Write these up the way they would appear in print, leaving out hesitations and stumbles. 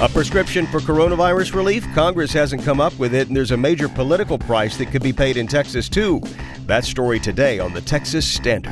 A prescription for coronavirus relief? Congress hasn't come up with it, and there's a major political price that could be paid in Texas, too. That story today on the Texas Standard.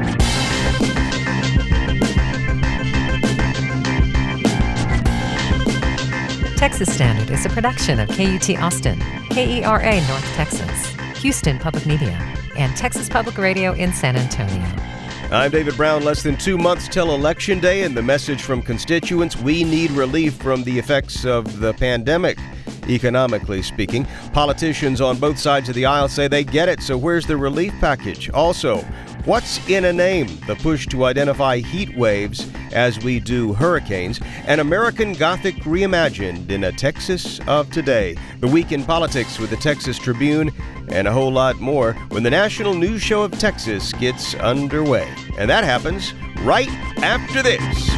Texas Standard is a production of KUT Austin, KERA North Texas, Houston Public Media, and Texas Public Radio in San Antonio. I'm David Brown. Less than 2 months till Election Day, and the message from constituents: we need relief from the effects of the pandemic. Economically speaking, politicians on both sides of the aisle say they get it, so where's the relief package? Also, what's in a name? The push to identify heat waves as we do hurricanes. An American Gothic reimagined in a Texas of today. The Week in Politics with the Texas Tribune, and a whole lot more when the National News Show of Texas gets underway. And that happens right after this.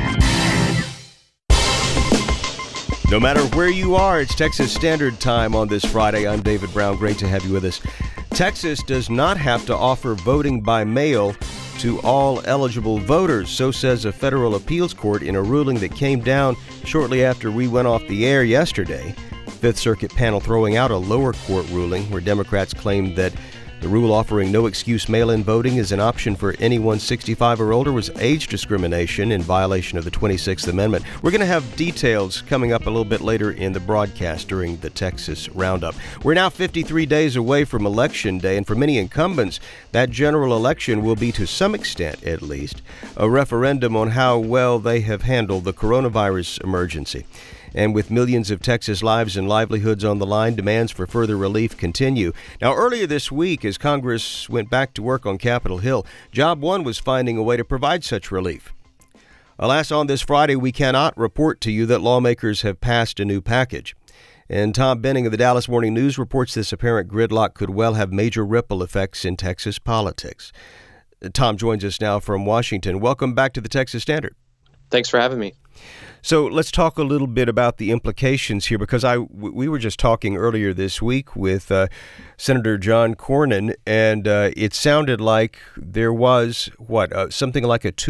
No matter where you are, it's Texas Standard Time on this Friday. I'm David Brown. Great to have you with us. Texas does not have to offer voting by mail to all eligible voters, so says a federal appeals court in a ruling that came down shortly after we went off the air yesterday. Fifth Circuit panel throwing out a lower court ruling where Democrats claimed that the rule offering no excuse mail-in voting is an option for anyone 65 or older was age discrimination in violation of the 26th Amendment. We're going to have details coming up a little bit later in the broadcast during the Texas Roundup. We're now 53 days away from Election Day, and for many incumbents, that general election will be, to some extent at least, a referendum on how well they have handled the coronavirus emergency. And with millions of Texas lives and livelihoods on the line, demands for further relief continue. Now, earlier this week, as Congress went back to work on Capitol Hill, Job One was finding a way to provide such relief. Alas, on this Friday, we cannot report to you that lawmakers have passed a new package. And Tom Benning of the Dallas Morning News reports this apparent gridlock could well have major ripple effects in Texas politics. Tom joins us now from Washington. Welcome back to the Texas Standard. Thanks for having me. So let's talk a little bit about the implications here, because we were just talking earlier this week with Senator John Cornyn, and it sounded like there was something like a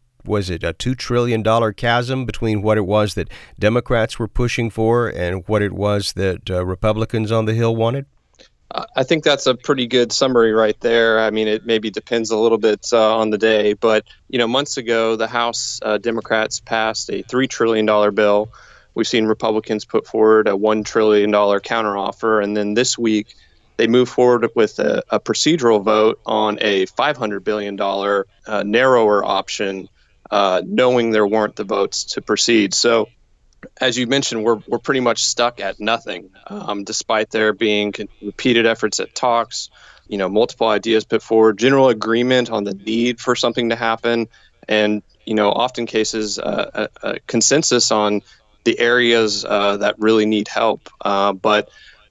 $2 trillion chasm between what it was that Democrats were pushing for and what it was that Republicans on the Hill wanted? I think that's a pretty good summary right there. I mean, it maybe depends a little bit on the day, but months ago, the House Democrats passed a $3 trillion bill. We've seen Republicans put forward a $1 trillion counteroffer, and then this week they moved forward with a procedural vote on a $500 billion narrower option, knowing there weren't the votes to proceed. So, as you mentioned, we're pretty much stuck at nothing, despite there being repeated efforts at talks, multiple ideas put forward, general agreement on the need for something to happen, and, often cases, a consensus on the areas that really need help. But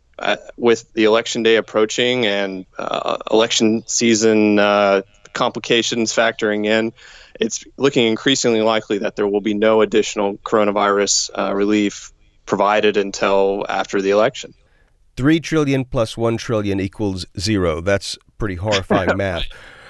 with the election day approaching and election season complications factoring in, it's looking increasingly likely that there will be no additional coronavirus relief provided until after the election. $3 trillion plus $1 trillion equals zero. That's pretty horrifying math.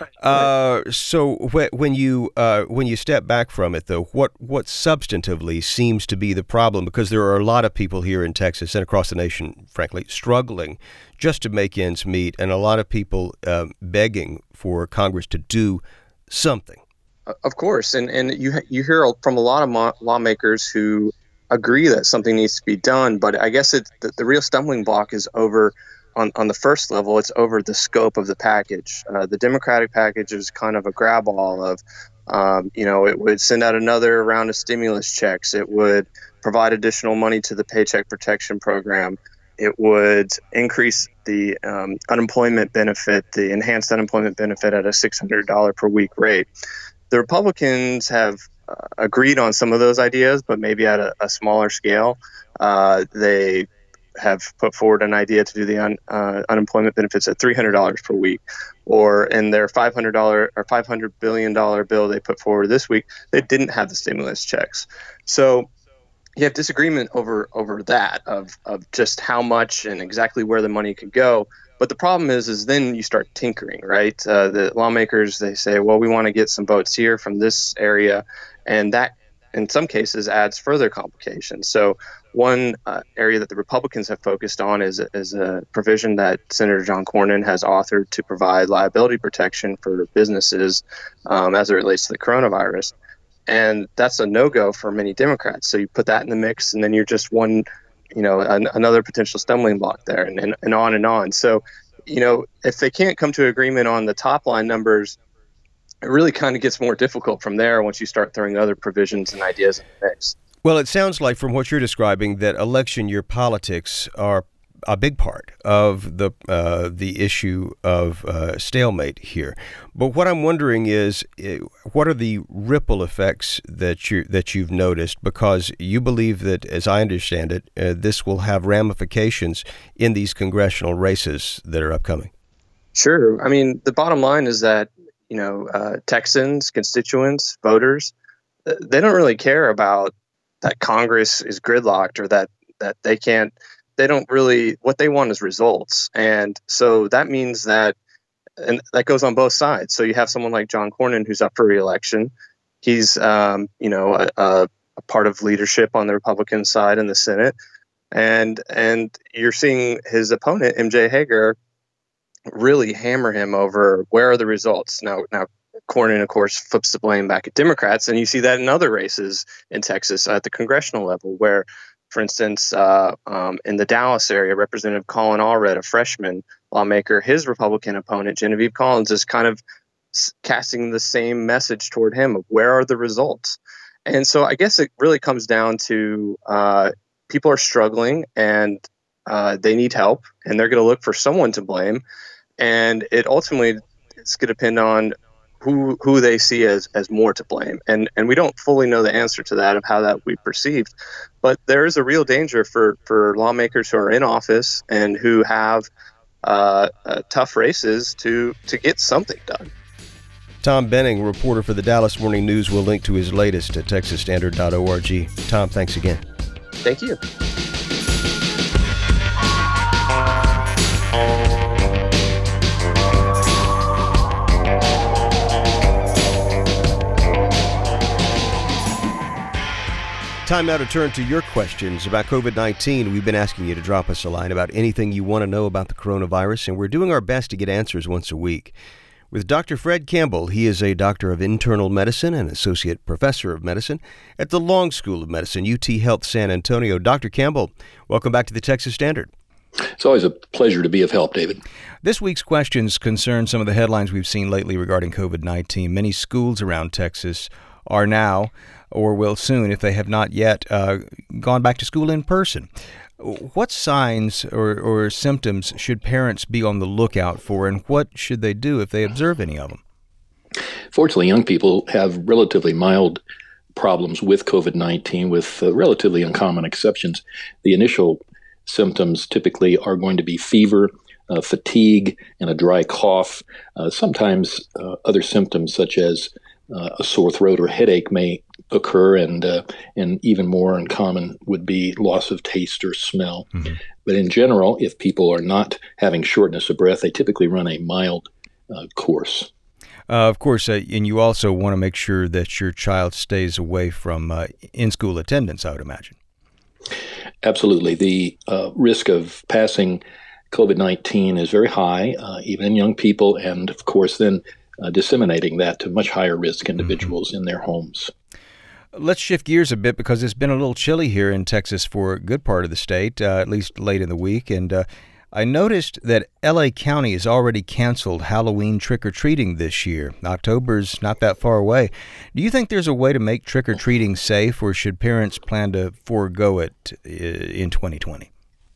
So when you step back from it, though, what substantively seems to be the problem? Because there are a lot of people here in Texas and across the nation, frankly, struggling just to make ends meet, and a lot of people begging for Congress to do something. Of course, and you hear from a lot of lawmakers who agree that something needs to be done, but I guess the real stumbling block is over on the first level. It's over the scope of the package. The Democratic package is kind of a grab-all of, it would send out another round of stimulus checks. It would provide additional money to the Paycheck Protection Program. It would increase the unemployment benefit, the enhanced unemployment benefit at a $600 per week rate. The Republicans have agreed on some of those ideas, but maybe at a smaller scale. They have put forward an idea to do the unemployment benefits at $300 per week, or in their $500 billion bill they put forward this week, they didn't have the stimulus checks. So you have disagreement over that of just how much and exactly where the money could go. But the problem is then you start tinkering, right? The lawmakers, they say, well, we want to get some votes here from this area, and that in some cases adds further complications. So one area that the Republicans have focused on is a provision that Senator John Cornyn has authored to provide liability protection for businesses as it relates to the coronavirus. And that's a no-go for many Democrats. So you put that in the mix, and then you're just another potential stumbling block there, and on and on. So, if they can't come to agreement on the top line numbers, it really kind of gets more difficult from there once you start throwing other provisions and ideas in the mix. Well, it sounds like from what you're describing that election year politics are a big part of the issue of stalemate here. But what I'm wondering is, what are the ripple effects that you've noticed? Because you believe that, as I understand it, this will have ramifications in these congressional races that are upcoming. Sure. I mean, the bottom line is that Texans, constituents, voters, they don't really care about that Congress is gridlocked or that they can't. They don't really, what they want is results. And so that means that, and that goes on both sides. So you have someone like John Cornyn who's up for re-election. He's, a part of leadership on the Republican side in the Senate. And you're seeing his opponent, MJ Hager, really hammer him over where are the results. Now Cornyn, of course, flips the blame back at Democrats. And you see that in other races in Texas at the congressional level where, for instance, in the Dallas area, Representative Colin Allred, a freshman lawmaker, his Republican opponent, Genevieve Collins, is kind of casting the same message toward him of where are the results. And so I guess it really comes down to people are struggling and they need help, and they're going to look for someone to blame. And it ultimately it's going to depend on who they see as more to blame. And we don't fully know the answer to that of how that will be perceived. But there is a real danger for lawmakers who are in office and who have tough races to get something done. Tom Benning, reporter for the Dallas Morning News, will link to his latest at texasstandard.org. Tom, thanks again. Thank you. Time now to turn to your questions about COVID-19. We've been asking you to drop us a line about anything you want to know about the coronavirus, and we're doing our best to get answers once a week. With Dr. Fred Campbell, he is a doctor of internal medicine and associate professor of medicine at the Long School of Medicine, UT Health San Antonio. Dr. Campbell, welcome back to the Texas Standard. It's always a pleasure to be of help, David. This week's questions concern some of the headlines we've seen lately regarding COVID-19. Many schools around Texas are now, or will soon, if they have not yet, gone back to school in person. What signs or symptoms should parents be on the lookout for, and what should they do if they observe any of them? Fortunately, young people have relatively mild problems with COVID-19, with relatively uncommon exceptions. The initial symptoms typically are going to be fever, fatigue, and a dry cough. Sometimes other symptoms such as a sore throat or headache may occur, and even more uncommon would be loss of taste or smell. Mm-hmm. But in general, if people are not having shortness of breath, they typically run a mild course. Of course, and you also want to make sure that your child stays away from in-school attendance, I would imagine. Absolutely. The risk of passing COVID-19 is very high, even in young people, and of course then disseminating that to much higher risk individuals in their homes. Let's shift gears a bit because it's been a little chilly here in Texas for a good part of the state, at least late in the week. And I noticed that L.A. County has already canceled Halloween trick-or-treating this year. October's not that far away. Do you think there's a way to make trick-or-treating safe, or should parents plan to forego it in 2020?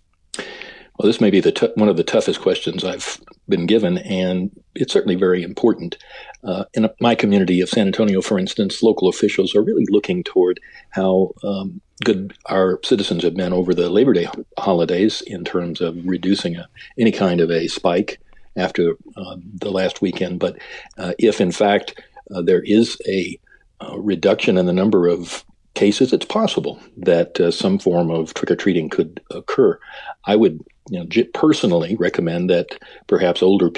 Well, this may be one of the toughest questions I've been given, and it's certainly very important. In my community of San Antonio, for instance, local officials are really looking toward how good our citizens have been over the Labor Day holidays in terms of reducing any kind of a spike after the last weekend. But if, in fact, there is a reduction in the number of cases, it's possible that some form of trick-or-treating could occur. I would personally recommend that perhaps older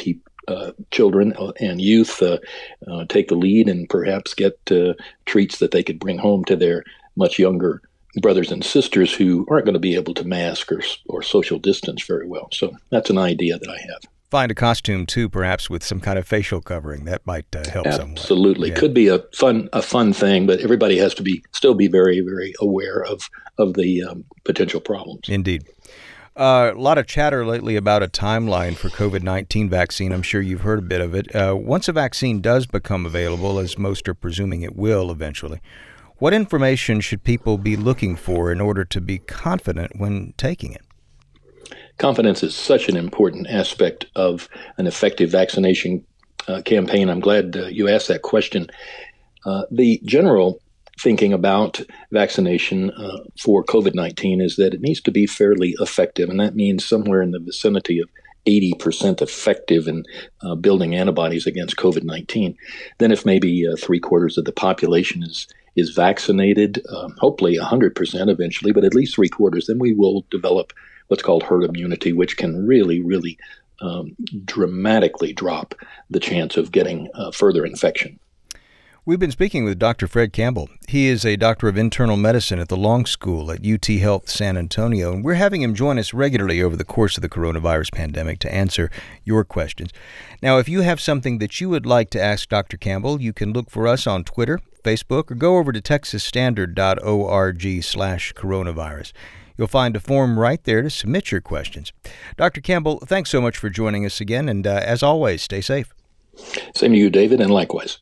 children and youth take the lead and perhaps get treats that they could bring home to their much younger brothers and sisters who aren't going to be able to mask or social distance very well. So that's an idea that I have. Find a costume, too, perhaps with some kind of facial covering. That might help somewhat. Absolutely. Yeah. Could be a fun thing, but everybody has to still be very, very aware of the potential problems. Indeed. A lot of chatter lately about a timeline for COVID-19 vaccine. I'm sure you've heard a bit of it. Once a vaccine does become available, as most are presuming it will eventually, what information should people be looking for in order to be confident when taking it? Confidence is such an important aspect of an effective vaccination campaign. I'm glad you asked that question. The general thinking about vaccination for COVID-19 is that it needs to be fairly effective, and that means somewhere in the vicinity of 80% effective in building antibodies against COVID-19. Then if maybe 3/4 of the population is vaccinated, hopefully 100% eventually, but at least 3/4, then we will develop what's called herd immunity, which can really, really dramatically drop the chance of getting further infection. We've been speaking with Dr. Fred Campbell. He is a doctor of internal medicine at the Long School at UT Health San Antonio, and we're having him join us regularly over the course of the coronavirus pandemic to answer your questions. Now, if you have something that you would like to ask Dr. Campbell, you can look for us on Twitter, Facebook, or go over to texasstandard.org/coronavirus. You'll find a form right there to submit your questions. Dr. Campbell, thanks so much for joining us again, and as always, stay safe. Same to you, David, and likewise.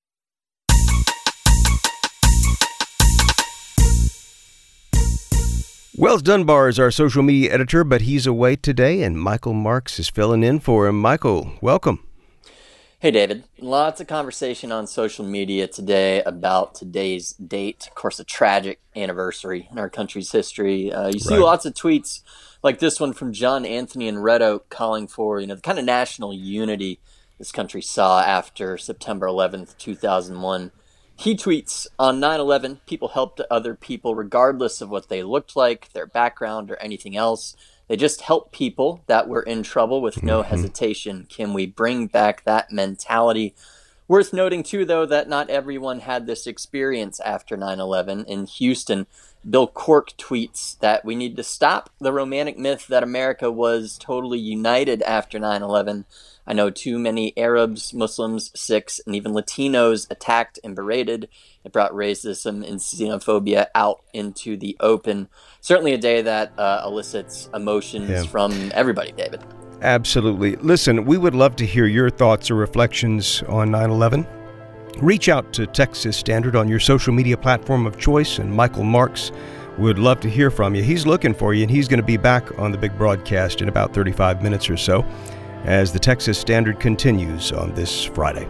Wells Dunbar is our social media editor, but he's away today, and Michael Marks is filling in for him. Michael, welcome. Hey, David. Lots of conversation on social media today about today's date. Of course, a tragic anniversary in our country's history. You see lots of tweets like this one from John Anthony in Red Oak calling for, the kind of national unity this country saw after September 11th, 2001. He tweets, on 9/11, people helped other people regardless of what they looked like, their background, or anything else. They just helped people that were in trouble with no hesitation. Can we bring back that mentality? Worth noting, too, though, that not everyone had this experience after 9/11. In Houston, Bill Cork tweets that we need to stop the romantic myth that America was totally united after 9/11. I know too many Arabs, Muslims, Sikhs, and even Latinos attacked and berated. It brought racism and xenophobia out into the open. Certainly a day that elicits emotions from everybody, David. Absolutely. Listen, we would love to hear your thoughts or reflections on 9/11. Reach out to Texas Standard on your social media platform of choice, and Michael Marks would love to hear from you. He's looking for you, and he's going to be back on the big broadcast in about 35 minutes or so as the Texas Standard continues on this Friday.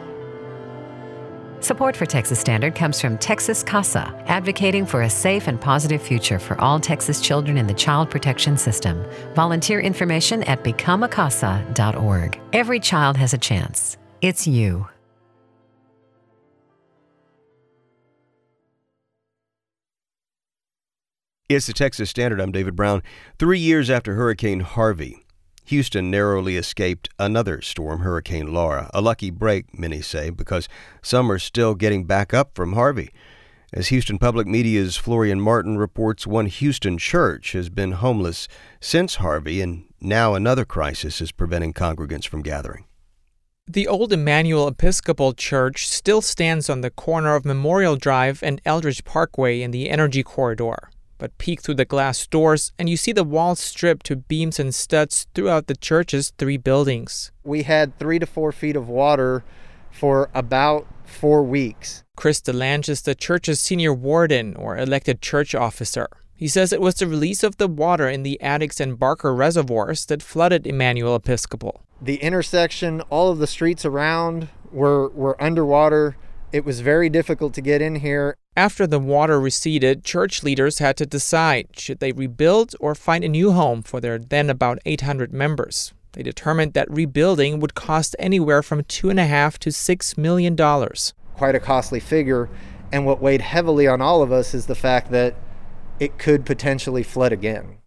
Support for Texas Standard comes from Texas CASA, advocating for a safe and positive future for all Texas children in the child protection system. Volunteer information at becomeacasa.org. Every child has a chance. It's you. It's the Texas Standard. I'm David Brown. 3 years after Hurricane Harvey, Houston narrowly escaped another storm, Hurricane Laura. A lucky break, many say, because some are still getting back up from Harvey. As Houston Public Media's Florian Martin reports, one Houston church has been homeless since Harvey, and now another crisis is preventing congregants from gathering. The old Emmanuel Episcopal Church still stands on the corner of Memorial Drive and Eldridge Parkway in the Energy Corridor. But peek through the glass doors and you see the walls stripped to beams and studs throughout the church's 3 buildings. We had 3 to 4 feet of water for about 4 weeks. Chris DeLange is the church's senior warden or elected church officer. He says it was the release of the water in the Addicks and Barker reservoirs that flooded Emmanuel Episcopal. The intersection, all of the streets around were underwater. It was very difficult to get in here. After the water receded, church leaders had to decide, should they rebuild or find a new home for their then about 800 members. They determined that rebuilding would cost anywhere from $2.5 to $6 million. Quite a costly figure, and what weighed heavily on all of us is the fact that it could potentially flood again.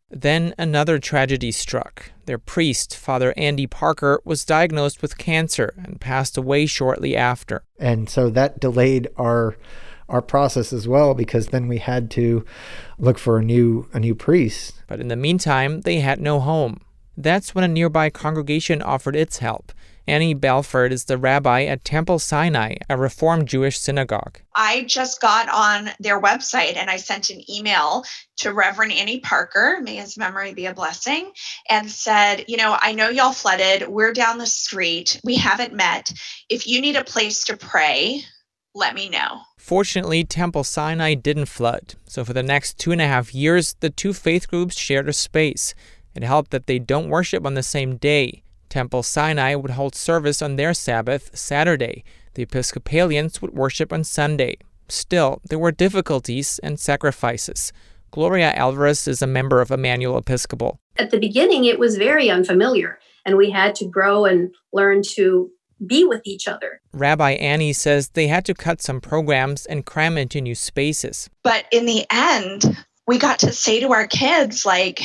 Then another tragedy struck. Their priest, Father Andy Parker, was diagnosed with cancer and passed away shortly after. And so that delayed our process as well, because then we had to look for a new priest. But in the meantime, they had no home. That's when a nearby congregation offered its help. Annie Belford is the rabbi at Temple Sinai, a Reformed Jewish synagogue. I just got on their website and I sent an email to Reverend Annie Parker, may his memory be a blessing, and said, I know y'all flooded. We're down the street. We haven't met. If you need a place to pray, let me know. Fortunately, Temple Sinai didn't flood. So for the next 2.5 years, the two faith groups shared a space. It helped that they don't worship on the same day. Temple Sinai would hold service on their Sabbath, Saturday. The Episcopalians would worship on Sunday. Still, there were difficulties and sacrifices. Gloria Alvarez is a member of Emmanuel Episcopal. At the beginning, it was very unfamiliar, and we had to grow and learn to be with each other. Rabbi Annie says they had to cut some programs and cram into new spaces. But in the end, we got to say to our kids,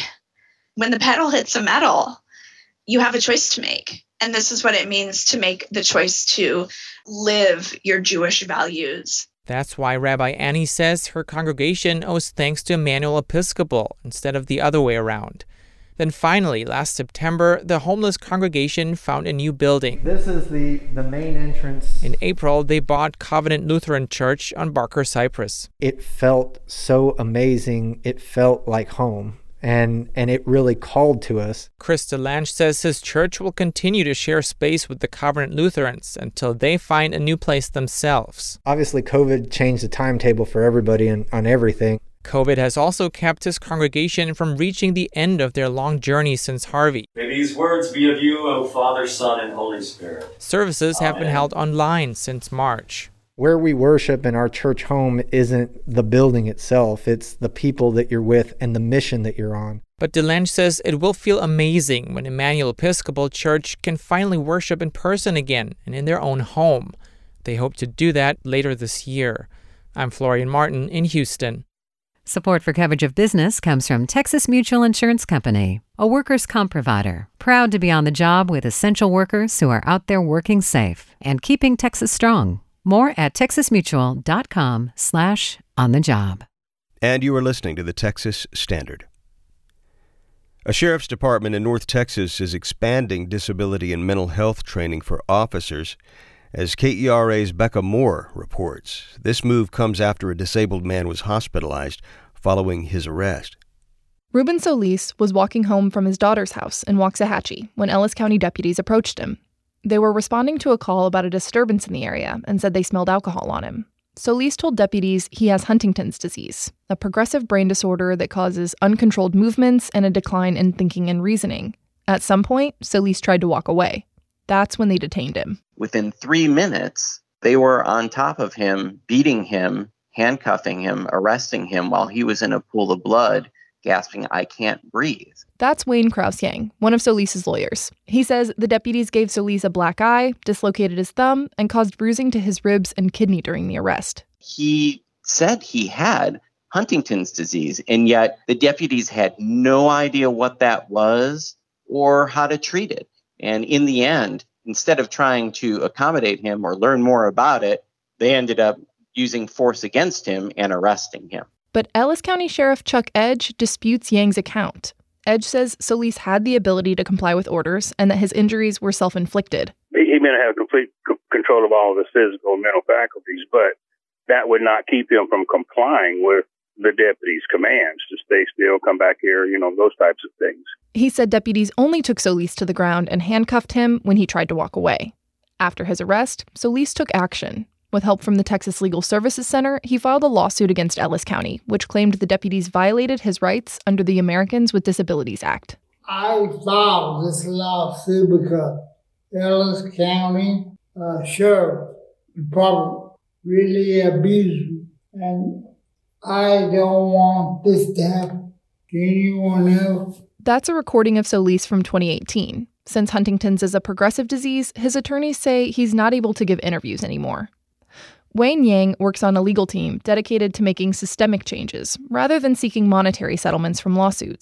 when the pedal hits the metal, you have a choice to make. And this is what it means to make the choice to live your Jewish values. That's why Rabbi Annie says her congregation owes thanks to Emmanuel Episcopal instead of the other way around. Then finally, last September, the homeless congregation found a new building. This is the main entrance. In April, they bought Covenant Lutheran Church on Barker Cypress. It felt so amazing. It felt like home. And it really called to us. Chris DeLange says his church will continue to share space with the Covenant Lutherans until they find a new place themselves. Obviously, COVID changed the timetable for everybody on everything. COVID has also kept his congregation from reaching the end of their long journey since Harvey. May these words be of you, O Father, Son, and Holy Spirit. Services have been held online since March. Where we worship in our church home isn't the building itself. It's the people that you're with and the mission that you're on. But DeLange says it will feel amazing when Emmanuel Episcopal Church can finally worship in person again and in their own home. They hope to do that later this year. I'm Florian Martin in Houston. Support for Coverage of Business comes from Texas Mutual Insurance Company, a workers' comp provider, proud to be on the job with essential workers who are out there working safe and keeping Texas strong. More at texasmutual.com/onthejob. And you are listening to the Texas Standard. A sheriff's department in North Texas is expanding disability and mental health training for officers, as KERA's Becca Moore reports. This move comes after a disabled man was hospitalized following his arrest. Ruben Solis was walking home from his daughter's house in Waxahachie when Ellis County deputies approached him. They were responding to a call about a disturbance in the area and said they smelled alcohol on him. Solis told deputies he has Huntington's disease, a progressive brain disorder that causes uncontrolled movements and a decline in thinking and reasoning. At some point, Solis tried to walk away. That's when they detained him. Within 3 minutes, they were on top of him, beating him, handcuffing him, arresting him while he was in a pool of blood, gasping, "I can't breathe." That's Wayne Kraus-Yang, one of Solis' lawyers. He says the deputies gave Solis a black eye, dislocated his thumb, and caused bruising to his ribs and kidney during the arrest. He said he had Huntington's disease, and yet the deputies had no idea what that was or how to treat it. And in the end, instead of trying to accommodate him or learn more about it, they ended up using force against him and arresting him. But Ellis County Sheriff Chuck Edge disputes Yang's account. Edge says Solis had the ability to comply with orders and that his injuries were self-inflicted. He may not have complete control of all of his physical and mental faculties, but that would not keep him from complying with the deputy's commands to stay still, come back here, those types of things. He said deputies only took Solis to the ground and handcuffed him when he tried to walk away. After his arrest, Solis took action. With help from the Texas Legal Services Center, he filed a lawsuit against Ellis County, which claimed the deputies violated his rights under the Americans with Disabilities Act. I filed this lawsuit because Ellis County Sheriff Department really abused me, and I don't want this to happen to anyone else. That's a recording of Solis from 2018. Since Huntington's is a progressive disease, his attorneys say he's not able to give interviews anymore. Wayne Yang works on a legal team dedicated to making systemic changes rather than seeking monetary settlements from lawsuits.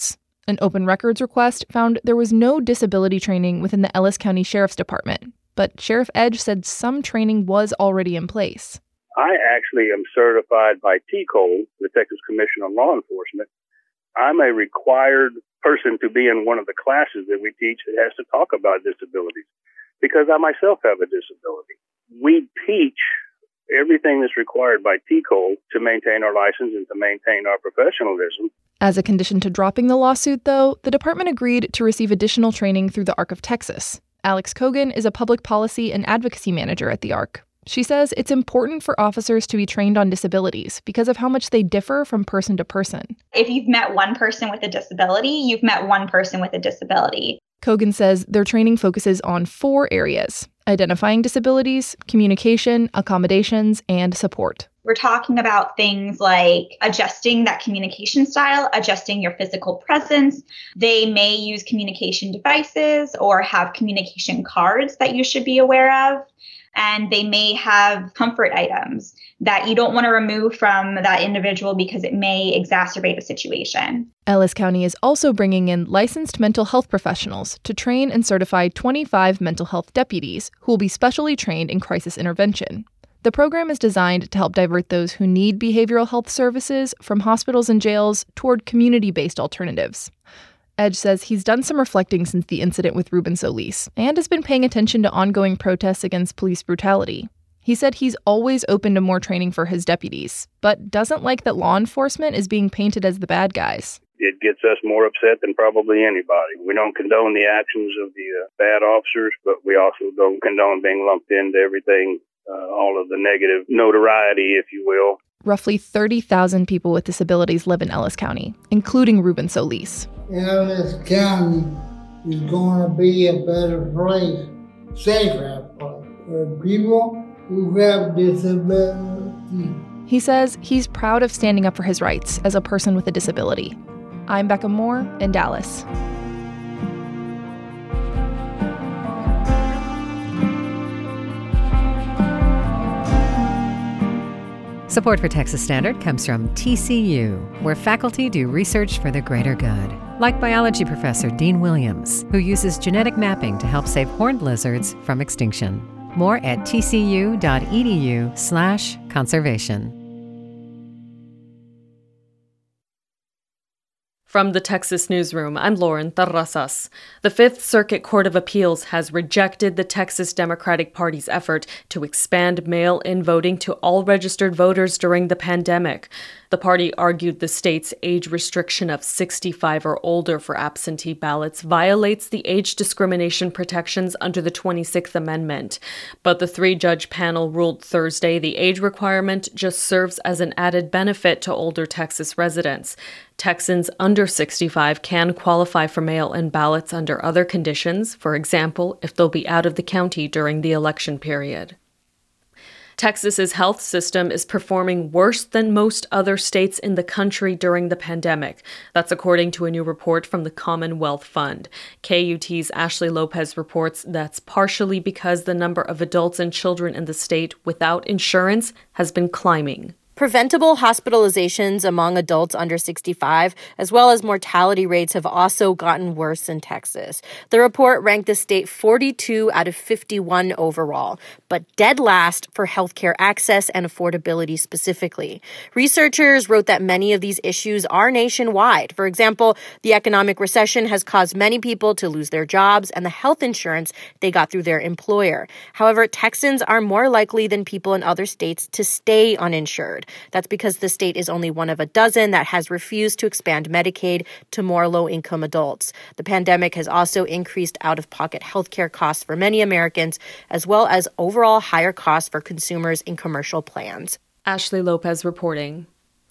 An open records request found there was no disability training within the Ellis County Sheriff's Department, but Sheriff Edge said some training was already in place. I actually am certified by TCOLE, the Texas Commission on Law Enforcement. I'm a required person to be in one of the classes that we teach that has to talk about disabilities, because I myself have a disability. We teach everything that's required by TCOLE to maintain our license and to maintain our professionalism. As a condition to dropping the lawsuit, though, the department agreed to receive additional training through the ARC of Texas. Alex Kogan is a public policy and advocacy manager at the ARC. She says it's important for officers to be trained on disabilities because of how much they differ from person to person. If you've met one person with a disability, you've met one person with a disability. Kogan says their training focuses on 4 areas: identifying disabilities, communication, accommodations, and support. We're talking about things like adjusting that communication style, adjusting your physical presence. They may use communication devices or have communication cards that you should be aware of. And they may have comfort items that you don't want to remove from that individual because it may exacerbate a situation. Ellis County is also bringing in licensed mental health professionals to train and certify 25 mental health deputies who will be specially trained in crisis intervention. The program is designed to help divert those who need behavioral health services from hospitals and jails toward community-based alternatives. Edge says he's done some reflecting since the incident with Ruben Solis and has been paying attention to ongoing protests against police brutality. He said he's always open to more training for his deputies, but doesn't like that law enforcement is being painted as the bad guys. It gets us more upset than probably anybody. We don't condone the actions of the bad officers, but we also don't condone being lumped into everything, all of the negative notoriety, if you will. Roughly 30,000 people with disabilities live in Ellis County, including Ruben Solis. Ellis County is going to be a better place, safer place for people who have disabilities. He says he's proud of standing up for his rights as a person with a disability. I'm Becca Moore in Dallas. Support for Texas Standard comes from TCU, where faculty do research for the greater good. Like biology professor Dean Williams, who uses genetic mapping to help save horned lizards from extinction. More at tcu.edu/conservation. From the Texas Newsroom, I'm Lauren Terrazas. The Fifth Circuit Court of Appeals has rejected the Texas Democratic Party's effort to expand mail-in voting to all registered voters during the pandemic. The party argued the state's age restriction of 65 or older for absentee ballots violates the age discrimination protections under the 26th Amendment. But the 3-judge panel ruled Thursday the age requirement just serves as an added benefit to older Texas residents. Texans under 65 can qualify for mail-in ballots under other conditions, for example, if they'll be out of the county during the election period. Texas's health system is performing worse than most other states in the country during the pandemic. That's according to a new report from the Commonwealth Fund. KUT's Ashley Lopez reports that's partially because the number of adults and children in the state without insurance has been climbing. Preventable hospitalizations among adults under 65, as well as mortality rates, have also gotten worse in Texas. The report ranked the state 42 out of 51 overall, but dead last for healthcare access and affordability specifically. Researchers wrote that many of these issues are nationwide. For example, the economic recession has caused many people to lose their jobs and the health insurance they got through their employer. However, Texans are more likely than people in other states to stay uninsured. That's because the state is only one of a dozen that has refused to expand Medicaid to more low-income adults. The pandemic has also increased out-of-pocket healthcare costs for many Americans, as well as overall higher costs for consumers in commercial plans. Ashley Lopez reporting.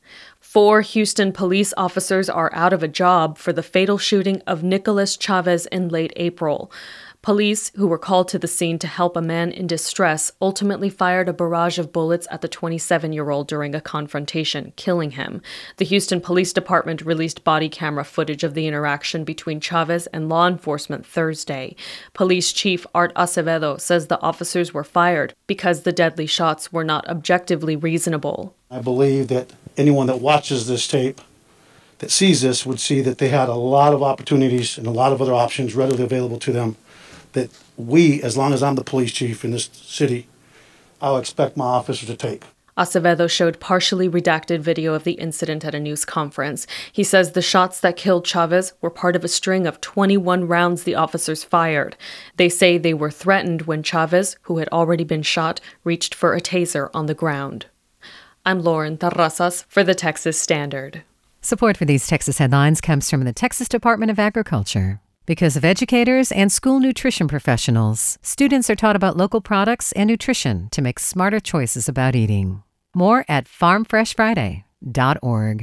4 Houston police officers are out of a job for the fatal shooting of Nicholas Chavez in late April. Police, who were called to the scene to help a man in distress, ultimately fired a barrage of bullets at the 27-year-old during a confrontation, killing him. The Houston Police Department released body camera footage of the interaction between Chavez and law enforcement Thursday. Police Chief Art Acevedo says the officers were fired because the deadly shots were not objectively reasonable. I believe that anyone that watches this tape that sees this would see that they had a lot of opportunities and a lot of other options readily available to them that we, as long as I'm the police chief in this city, I'll expect my officers to take. Acevedo showed partially redacted video of the incident at a news conference. He says the shots that killed Chavez were part of a string of 21 rounds the officers fired. They say they were threatened when Chavez, who had already been shot, reached for a taser on the ground. I'm Lauren Terrazas for the Texas Standard. Support for these Texas headlines comes from the Texas Department of Agriculture. Because of educators and school nutrition professionals, students are taught about local products and nutrition to make smarter choices about eating. More at farmfreshfriday.org.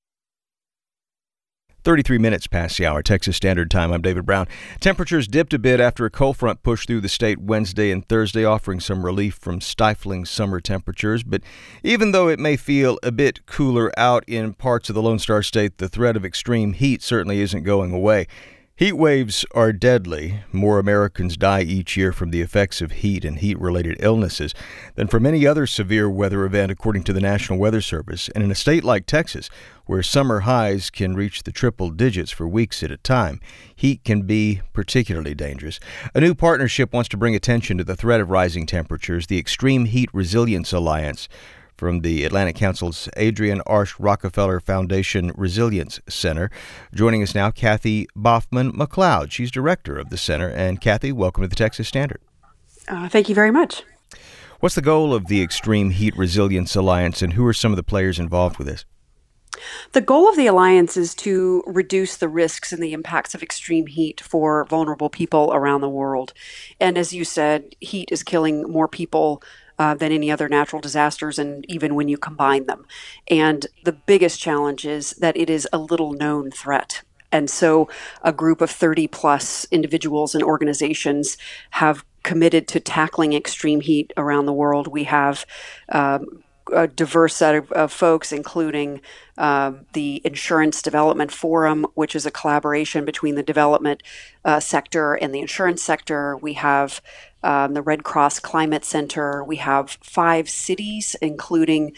33 minutes past the hour, Texas Standard Time. I'm David Brown. Temperatures dipped a bit after a cold front pushed through the state Wednesday and Thursday, offering some relief from stifling summer temperatures. But even though it may feel a bit cooler out in parts of the Lone Star State, the threat of extreme heat certainly isn't going away. Heat waves are deadly. More Americans die each year from the effects of heat and heat-related illnesses than from any other severe weather event, according to the National Weather Service. And in a state like Texas, where summer highs can reach the triple digits for weeks at a time, heat can be particularly dangerous. A new partnership wants to bring attention to the threat of rising temperatures, the Extreme Heat Resilience Alliance, from the Atlantic Council's Adrienne Arsh Rockefeller Foundation Resilience Center. Joining us now, Kathy Boffman-McLeod. She's director of the center. And Kathy, welcome to the Texas Standard. Thank you very much. What's the goal of the Extreme Heat Resilience Alliance, and who are some of the players involved with this? The goal of the Alliance is to reduce the risks and the impacts of extreme heat for vulnerable people around the world. And as you said, heat is killing more people than any other natural disasters, and even when you combine them. And the biggest challenge is that it is a little known threat. And so a group of 30 plus individuals and organizations have committed to tackling extreme heat around the world. We have a diverse set of folks, including the Insurance Development Forum, which is a collaboration between the development sector and the insurance sector. We have the Red Cross Climate Center. We have 5 cities, including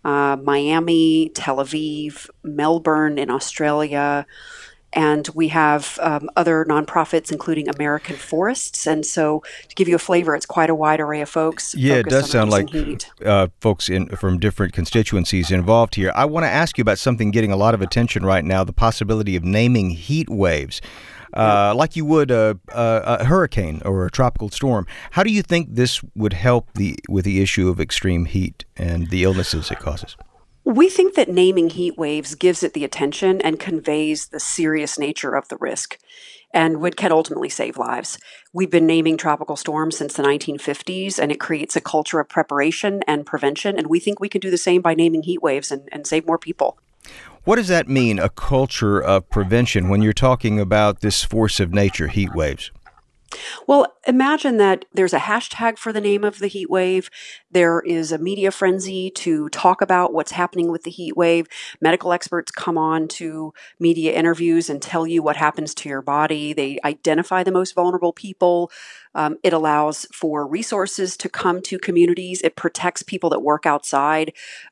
Miami, Tel Aviv, Melbourne in Australia, and we have other nonprofits, including American Forests. And so, to give you a flavor, it's quite a wide array of folks. Yeah, it does sound like folks from different constituencies involved here. I want to ask you about something getting a lot of attention right now, the possibility of naming heat waves. Like you would a hurricane or a tropical storm. How do you think this would help with the issue of extreme heat and the illnesses it causes? We think that naming heat waves gives it the attention and conveys the serious nature of the risk, and can ultimately save lives. We've been naming tropical storms since the 1950s, and it creates a culture of preparation and prevention, and we think we can do the same by naming heat waves and save more people. What does that mean, a culture of prevention, when you're talking about this force of nature, heat waves? Well, imagine that there's a hashtag for the name of the heat wave. There is a media frenzy to talk about what's happening with the heat wave. Medical experts come on to media interviews and tell you what happens to your body. They identify the most vulnerable people. It allows for resources to come to communities. It protects people that work outside,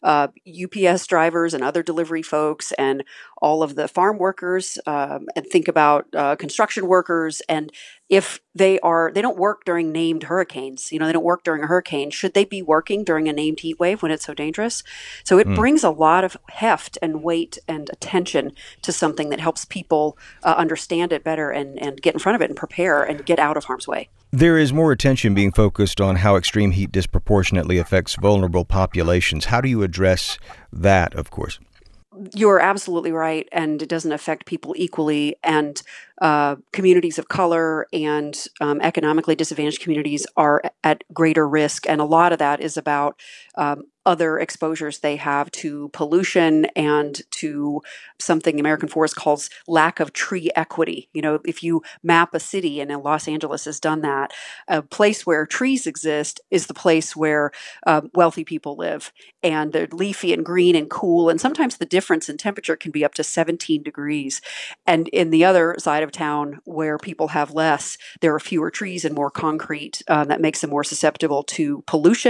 UPS drivers and other delivery folks, and all of the farm workers, and think about construction workers. And if they don't work during named hurricanes, they don't work during a hurricane, should they be working during a named heat wave when it's so dangerous? So it brings a lot of heft and weight and attention to something that helps people understand it better and get in front of it and prepare and get out of harm's way. There is more attention being focused on how extreme heat disproportionately affects vulnerable populations. How do you address that, of course? You're absolutely right, and it doesn't affect people equally, and communities of color and economically disadvantaged communities are at greater risk, and a lot of that is about other exposures they have to pollution and to something American Forest calls lack of tree equity. If you map a city, and Los Angeles has done that, a place where trees exist is the place where wealthy people live, and they're leafy and green and cool, and sometimes the difference in temperature can be up to 17 degrees. And in the other side of town where people have less, there are fewer trees and more concrete that makes them more susceptible to pollution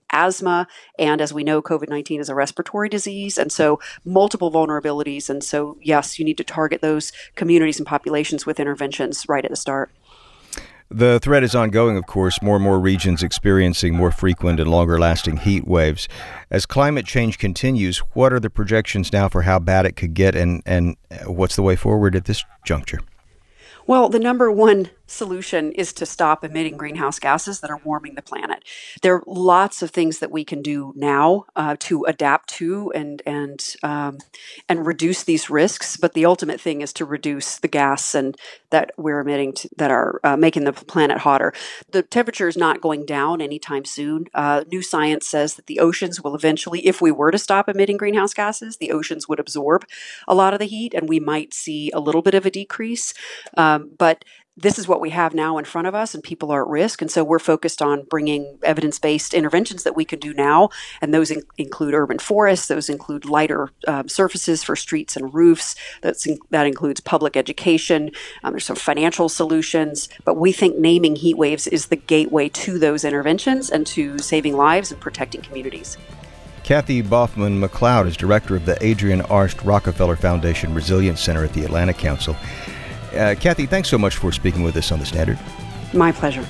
asthma. And as we know, COVID-19 is a respiratory disease. And so multiple vulnerabilities. And so, yes, you need to target those communities and populations with interventions right at the start. The threat is ongoing, of course, more and more regions experiencing more frequent and longer-lasting heat waves. As climate change continues, what are the projections now for how bad it could get, and what's the way forward at this juncture? Well, the number one solution is to stop emitting greenhouse gases that are warming the planet. There are lots of things that we can do now to adapt to and reduce these risks. But the ultimate thing is to reduce the gas and that we're emitting that are making the planet hotter. The temperature is not going down anytime soon. New science says that the oceans will eventually, if we were to stop emitting greenhouse gases, the oceans would absorb a lot of the heat, and we might see a little bit of a decrease. But this is what we have now in front of us, and people are at risk. And so we're focused on bringing evidence-based interventions that we can do now. And those include urban forests. Those include lighter surfaces for streets and roofs. That includes public education. There's some financial solutions. But we think naming heat waves is the gateway to those interventions and to saving lives and protecting communities. Kathy Baughman-McLeod is director of the Adrienne Arsht Rockefeller Foundation Resilience Center at the Atlantic Council. Kathy, thanks so much for speaking with us on The Standard. My pleasure.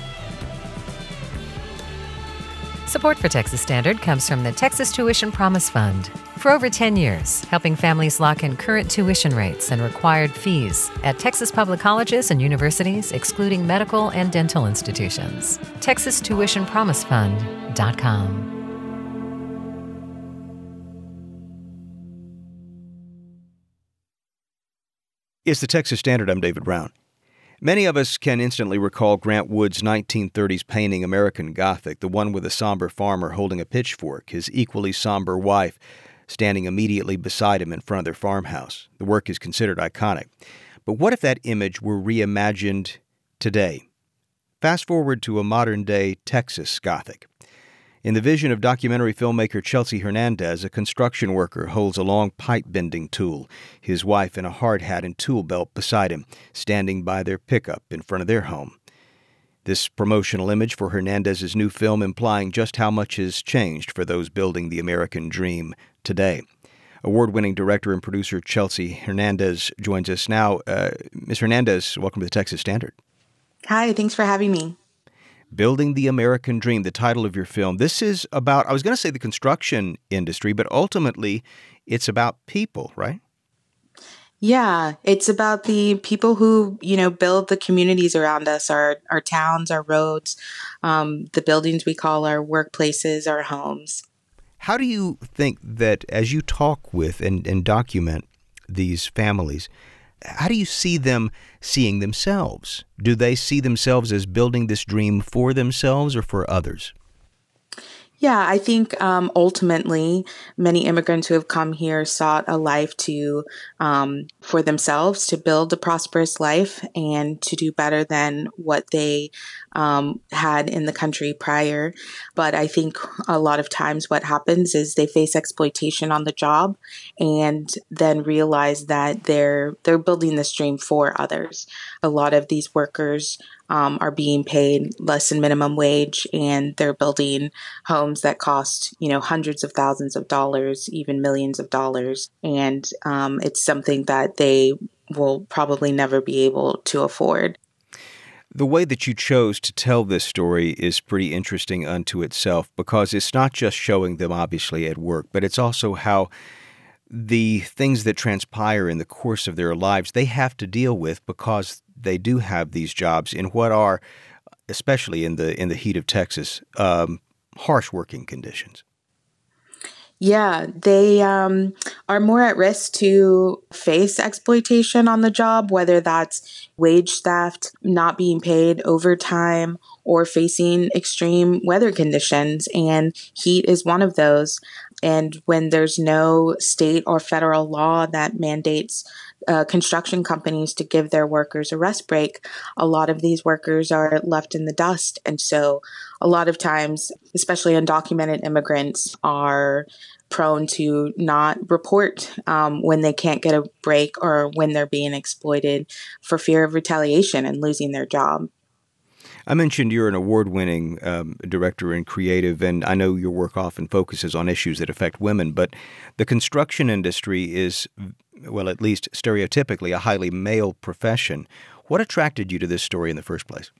Support for Texas Standard comes from the Texas Tuition Promise Fund. For over 10 years, helping families lock in current tuition rates and required fees at Texas public colleges and universities, excluding medical and dental institutions. TexasTuitionPromiseFund.com. It's the Texas Standard. I'm David Brown. Many of us can instantly recall Grant Wood's 1930s painting American Gothic, the one with a somber farmer holding a pitchfork, his equally somber wife standing immediately beside him in front of their farmhouse. The work is considered iconic. But what if that image were reimagined today? Fast forward to a modern-day Texas Gothic. In the vision of documentary filmmaker Chelsea Hernandez, a construction worker holds a long pipe-bending tool, his wife in a hard hat and tool belt beside him, standing by their pickup in front of their home. This promotional image for Hernandez's new film implying just how much has changed for those building the American dream today. Award-winning director and producer Chelsea Hernandez joins us now. Ms. Hernandez, welcome to the Texas Standard. Hi, thanks for having me. Building the American Dream, the title of your film. This is about, I was going to say the construction industry, but ultimately it's about people, right? Yeah, it's about the people who, build the communities around us, our towns, our roads, the buildings we call our workplaces, our homes. How do you think that as you talk with and document these families, how do you see them seeing themselves? Do they see themselves as building this dream for themselves or for others? Yeah, I think ultimately many immigrants who have come here sought a life for themselves, to build a prosperous life and to do better than what they had in the country prior. But I think a lot of times what happens is they face exploitation on the job and then realize that they're building this dream for others. A lot of these workers are being paid less than minimum wage, and they're building homes that cost, hundreds of thousands of dollars, even millions of dollars. And it's something that they will probably never be able to afford. The way that you chose to tell this story is pretty interesting unto itself, because it's not just showing them obviously at work, but it's also how the things that transpire in the course of their lives they have to deal with because they do have these jobs in what are, especially in the heat of Texas, harsh working conditions. Yeah, they are more at risk to face exploitation on the job, whether that's wage theft, not being paid overtime, or facing extreme weather conditions. And heat is one of those. And when there's no state or federal law that mandates construction companies to give their workers a rest break, a lot of these workers are left in the dust. And so a lot of times, especially undocumented immigrants, are prone to not report when they can't get a break or when they're being exploited for fear of retaliation and losing their job. I mentioned you're an award-winning director and creative, and I know your work often focuses on issues that affect women, but the construction industry is, well, at least stereotypically, a highly male profession. What attracted you to this story in the first place?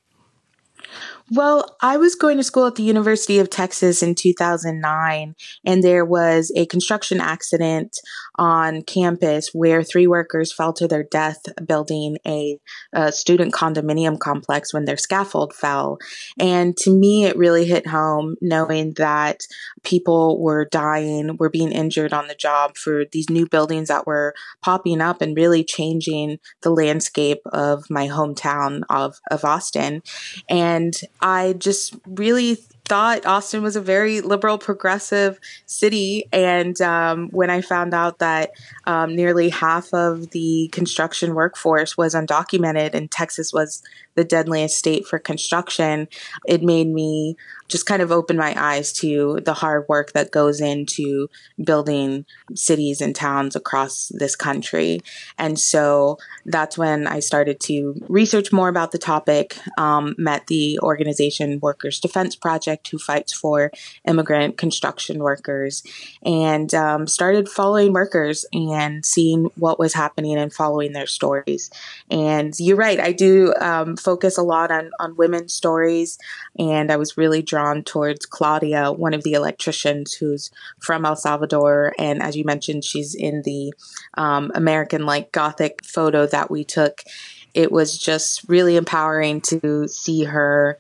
Well, I was going to school at the University of Texas in 2009, and there was a construction accident on campus where 3 workers fell to their death building a student condominium complex when their scaffold fell. And to me, it really hit home knowing that people were dying, were being injured on the job for these new buildings that were popping up and really changing the landscape of my hometown of Austin. And I just really thought Austin was a very liberal, progressive city. And when I found out that nearly half of the construction workforce was undocumented and Texas was the deadliest state for construction, it made me just kind of open my eyes to the hard work that goes into building cities and towns across this country. And so that's when I started to research more about the topic, met the organization Workers Defense Project, who fights for immigrant construction workers, and started following workers and seeing what was happening and following their stories. And you're right, I do focus a lot on women's stories, and I was really drawn towards Claudia, one of the electricians who's from El Salvador. And as you mentioned, she's in the American-like Gothic photo that we took. It was just really empowering to see her,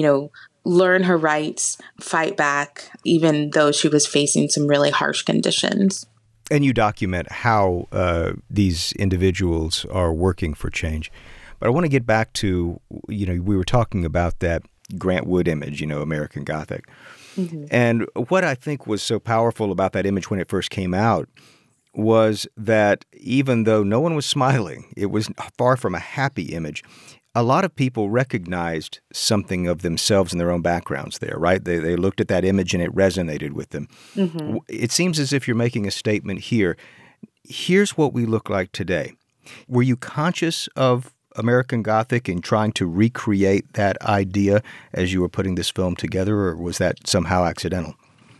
learn her rights, fight back, even though she was facing some really harsh conditions. And you document how these individuals are working for change. But I want to get back to, we were talking about that Grant Wood image, American Gothic. Mm-hmm. And what I think was so powerful about that image when it first came out was that even though no one was smiling, it was far from a happy image. A lot of people recognized something of themselves in their own backgrounds there, right? They looked at that image and it resonated with them. Mm-hmm. It seems as if you're making a statement here. Here's what we look like today. Were you conscious of American Gothic and trying to recreate that idea as you were putting this film together, or was that somehow accidental?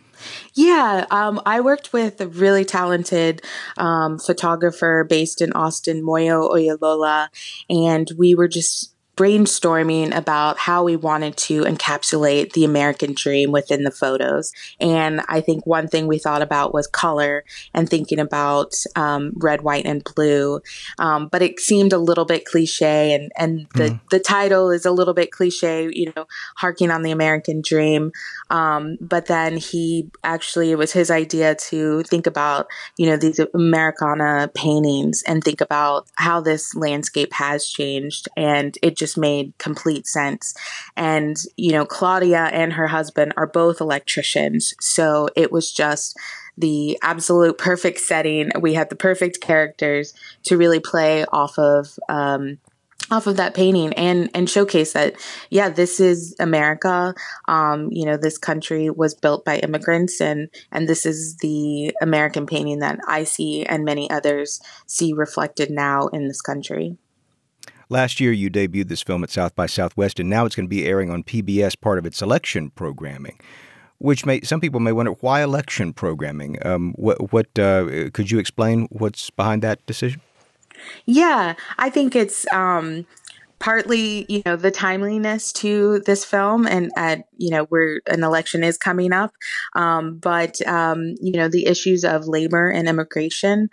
Yeah, I worked with a really talented photographer based in Austin, Moyo Oyalola, and we were just brainstorming about how we wanted to encapsulate the American dream within the photos. And I think one thing we thought about was color and thinking about red, white, and blue. But it seemed a little bit cliche, and the title is a little bit cliche, harking on the American dream. But then it was his idea to think about, these Americana paintings and think about how this landscape has changed. And it just made complete sense. And, Claudia and her husband are both electricians. So it was just the absolute perfect setting. We had the perfect characters to really play off of that painting and showcase that, this is America. This country was built by immigrants, and this is the American painting that I see and many others see reflected now in this country. Last year, you debuted this film at South by Southwest, and now it's going to be airing on PBS, part of its election programming, which some people may wonder, why election programming? What could you explain what's behind that decision? Yeah, I think it's partly, the timeliness to this film, and where an election is coming up. But the issues of labor and immigration,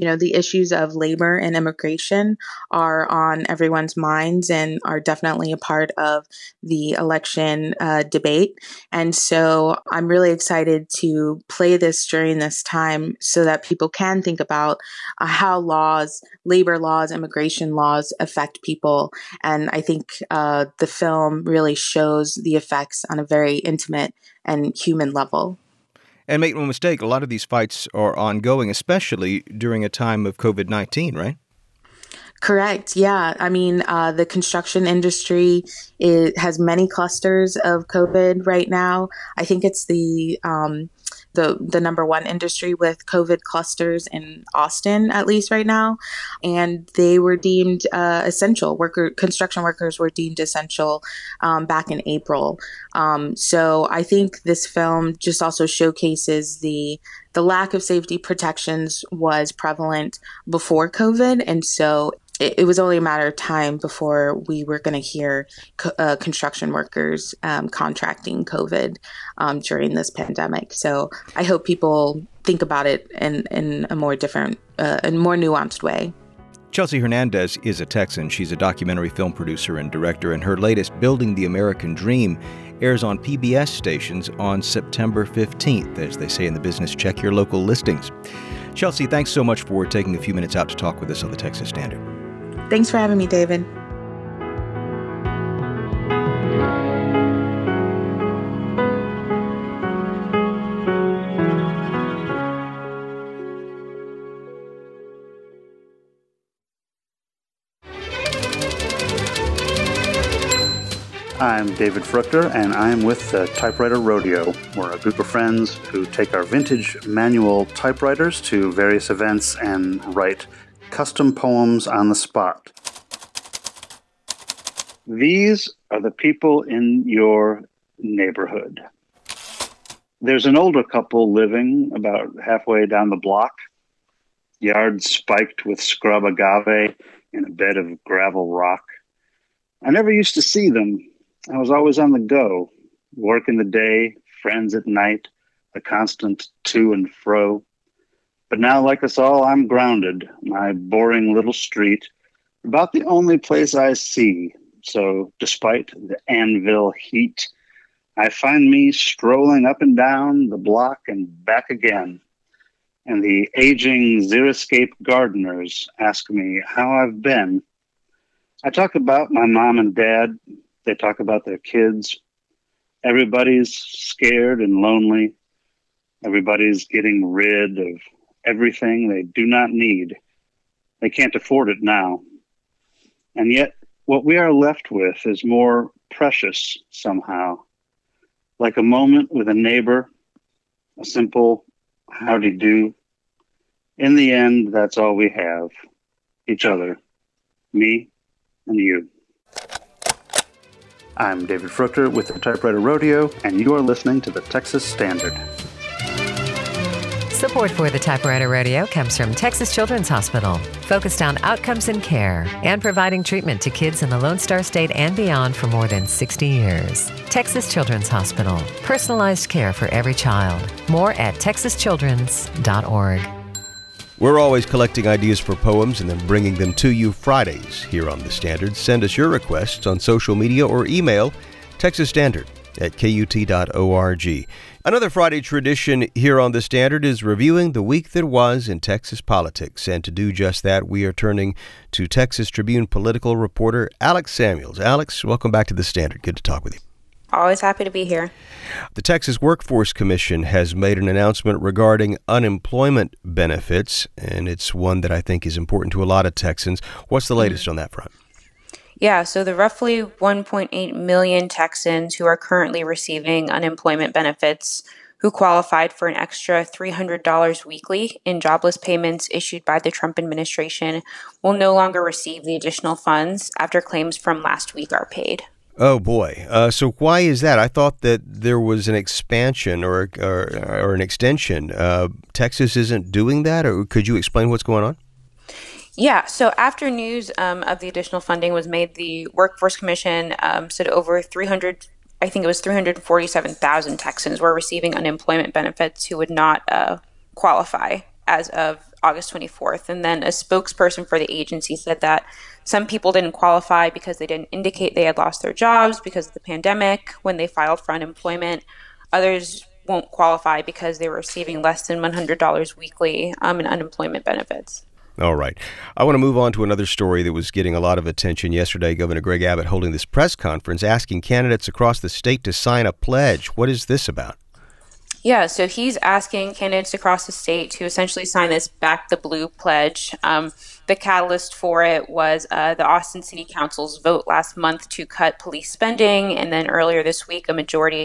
are on everyone's minds and are definitely a part of the election debate. And so I'm really excited to play this during this time so that people can think about how labor laws, immigration laws affect people. And I think the film really shows the effects on a very intimate and human level. And make no mistake, a lot of these fights are ongoing, especially during a time of COVID-19, right? Correct. Yeah. I mean, the construction industry has many clusters of COVID right now. I think it's the the number one industry with COVID clusters in Austin, at least right now. And they were deemed essential. Construction workers were deemed essential back in April. So I think this film just also showcases the lack of safety protections was prevalent before COVID. And so it was only a matter of time before we were going to hear construction workers contracting COVID during this pandemic. So I hope people think about it in a more different and more nuanced way. Chelsea Hernandez is a Texan. She's a documentary film producer and director, and her latest, Building the American Dream, airs on PBS stations on September 15th. As they say in the business, check your local listings. Chelsea, thanks so much for taking a few minutes out to talk with us on the Texas Standard. Thanks for having me, David. I'm David Fruchter, and I am with the Typewriter Rodeo. We're a group of friends who take our vintage manual typewriters to various events and write custom poems on the spot. These are the people in your neighborhood. There's an older couple living about halfway down the block, yard spiked with scrub agave in a bed of gravel rock. I never used to see them. I was always on the go, work in the day, friends at night, a constant to and fro. But now, like us all, I'm grounded, my boring little street, about the only place I see. So despite the anvil heat, I find me strolling up and down the block and back again. And the aging xeriscape gardeners ask me how I've been. I talk about my mom and dad. They talk about their kids. Everybody's scared and lonely. Everybody's getting rid of everything they do not need. They can't afford it now. And yet, what we are left with is more precious somehow. Like a moment with a neighbor, a simple howdy do. In the end, that's all we have. Each other. Me and you. I'm David Fruchter with the Typewriter Rodeo, and you are listening to the Texas Standard. Support for the Typewriter Rodeo comes from Texas Children's Hospital, focused on outcomes and care and providing treatment to kids in the Lone Star State and beyond for more than 60 years. Texas Children's Hospital, personalized care for every child. More at texaschildrens.org. We're always collecting ideas for poems and then bringing them to you Fridays here on The Standard. Send us your requests on social media or email texasstandard@kut.org. Another Friday tradition here on The Standard is reviewing the week that was in Texas politics. And to do just that, we are turning to Texas Tribune political reporter Alex Samuels. Alex, welcome back to The Standard. Good to talk with you. Always happy to be here. The Texas Workforce Commission has made an announcement regarding unemployment benefits, and it's one that I think is important to a lot of Texans. What's the latest on that front? Yeah, so the roughly 1.8 million Texans who are currently receiving unemployment benefits who qualified for an extra $300 weekly in jobless payments issued by the Trump administration will no longer receive the additional funds after claims from last week are paid. Oh, boy. So why is that? I thought that there was an expansion or an extension. Texas isn't doing that? Or could you explain what's going on? Yeah. So after news of the additional funding was made, the Workforce Commission said over 347,000 Texans were receiving unemployment benefits who would not qualify as of August 24th. And then a spokesperson for the agency said that some people didn't qualify because they didn't indicate they had lost their jobs because of the pandemic when they filed for unemployment. Others won't qualify because they were receiving less than $100 weekly in unemployment benefits. All right. I want to move on to another story that was getting a lot of attention yesterday. Governor Greg Abbott holding this press conference asking candidates across the state to sign a pledge. What is this about? Yeah, so he's asking candidates across the state to essentially sign this Back the Blue pledge. The catalyst for it was the Austin City Council's vote last month to cut police spending. And then earlier this week, a majority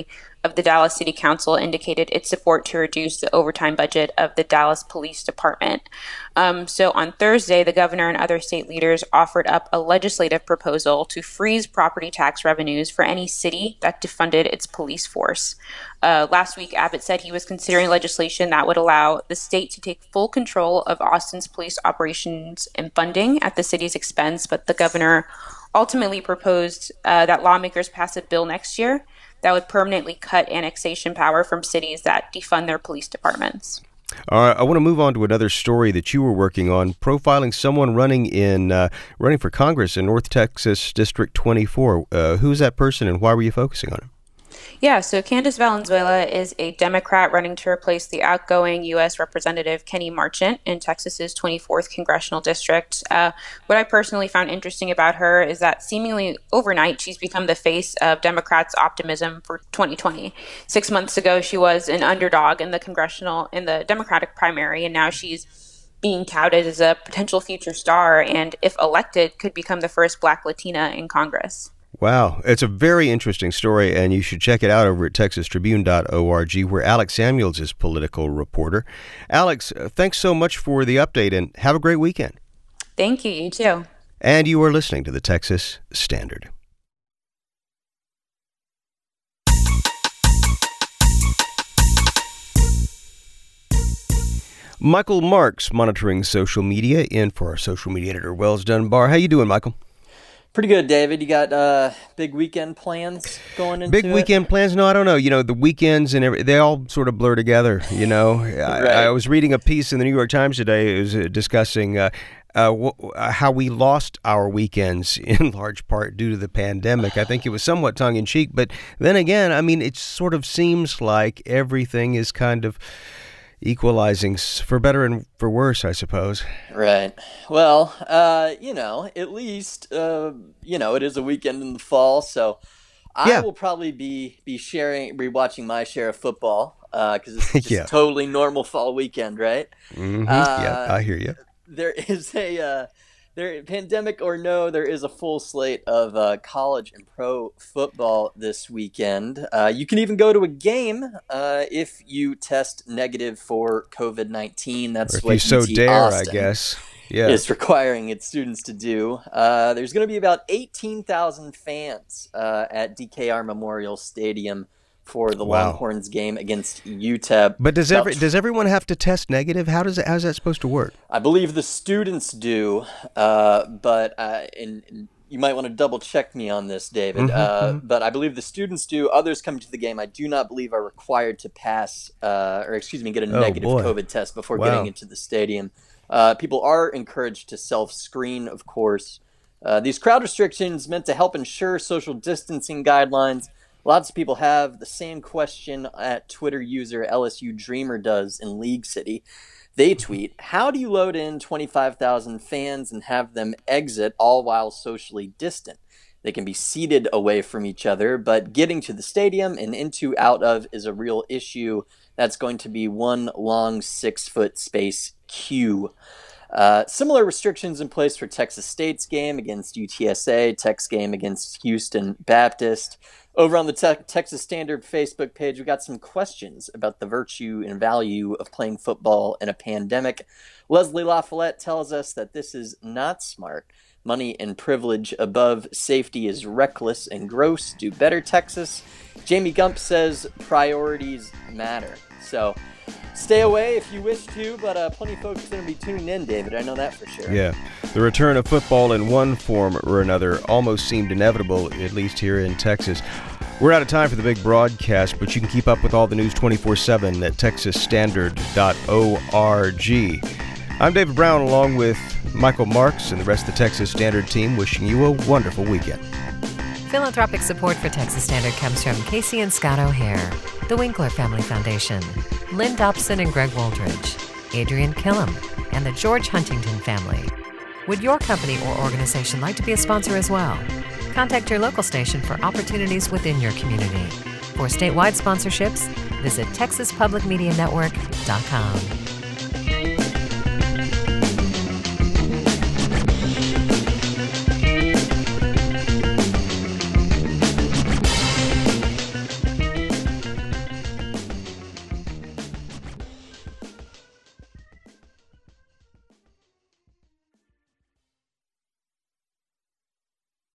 of the Dallas City Council indicated its support to reduce the overtime budget of the Dallas Police Department. So on Thursday, the governor and other state leaders offered up a legislative proposal to freeze property tax revenues for any city that defunded its police force. Last week, Abbott said he was considering legislation that would allow the state to take full control of Austin's police operations and funding at the city's expense, but the governor ultimately proposed that lawmakers pass a bill next year that would permanently cut annexation power from cities that defund their police departments. All right, I want to move on to another story that you were working on, profiling someone running for Congress in North Texas District 24. Who's that person, and why were you focusing on him? Yeah, so Candace Valenzuela is a Democrat running to replace the outgoing U.S. Representative Kenny Marchant in Texas's 24th congressional district. What I personally found interesting about her is that seemingly overnight, she's become the face of Democrats' optimism for 2020. 6 months ago, she was an underdog in the Democratic primary, and now she's being touted as a potential future star, and if elected, could become the first Black Latina in Congress. Wow, it's a very interesting story, and you should check it out over at texastribune.org, where Alex Samuels is political reporter. Alex, thanks so much for the update, and have a great weekend. Thank you, you too. And you are listening to the Texas Standard. Michael Marks monitoring social media, in for our social media editor, Wells Dunbar. How you doing, Michael? Pretty good, David. You got big weekend plans going into Big weekend plans? No, I don't know. You know, the weekends and they all sort of blur together, you know. Right. I was reading a piece in the New York Times today. It was discussing how we lost our weekends in large part due to the pandemic. I think it was somewhat tongue-in-cheek. But then again, I mean, it sort of seems like everything is kind of equalizing for better and for worse, I suppose. Right. Well, you know, at least, you know, it is a weekend in the fall, so I will probably be rewatching my share of football, because it's just totally normal fall weekend, right? Mm-hmm. Yeah, I hear you. There is pandemic or no, there is a full slate of college and pro football this weekend. You can even go to a game if you test negative for COVID-19. That's what UT so dare, Austin I guess. is requiring its students to do. There's going to be about 18,000 fans at DKR Memorial Stadium for the Longhorns game against UTEP. But does everyone have to test negative? How's that supposed to work? I believe the students do, but and you might want to double check me on this, David. But I believe the students do. Others coming to the game, I do not believe are required to pass, get a negative COVID test before getting into the stadium. People are encouraged to self-screen, of course. These crowd restrictions meant to help ensure social distancing guidelines. Lots of people have the same question at Twitter user LSU Dreamer does in League City. They tweet, how do you load in 25,000 fans and have them exit all while socially distant? They can be seated away from each other, but getting to the stadium and into out of is a real issue. That's going to be one long 6-foot space queue. Similar restrictions in place for Texas State's game against UTSA, Tech's game against Houston Baptist. Over on the Texas Standard Facebook page, we got some questions about the virtue and value of playing football in a pandemic. Leslie LaFollette tells us that this is not smart. Money and privilege above safety is reckless and gross. Do better, Texas. Jamie Gump says priorities matter. So stay away if you wish to, but plenty of folks are going to be tuning in, David. I know that for sure. Yeah. The return of football in one form or another almost seemed inevitable, at least here in Texas. We're out of time for the big broadcast, but you can keep up with all the news 24/7 at texasstandard.org. I'm David Brown, along with Michael Marks and the rest of the Texas Standard team, wishing you a wonderful weekend. Philanthropic support for Texas Standard comes from Casey and Scott O'Hare, the Winkler Family Foundation, Lynn Dobson and Greg Waldridge, Adrian Killam, and the George Huntington family. Would your company or organization like to be a sponsor as well? Contact your local station for opportunities within your community. For statewide sponsorships, visit TexasPublicMediaNetwork.com.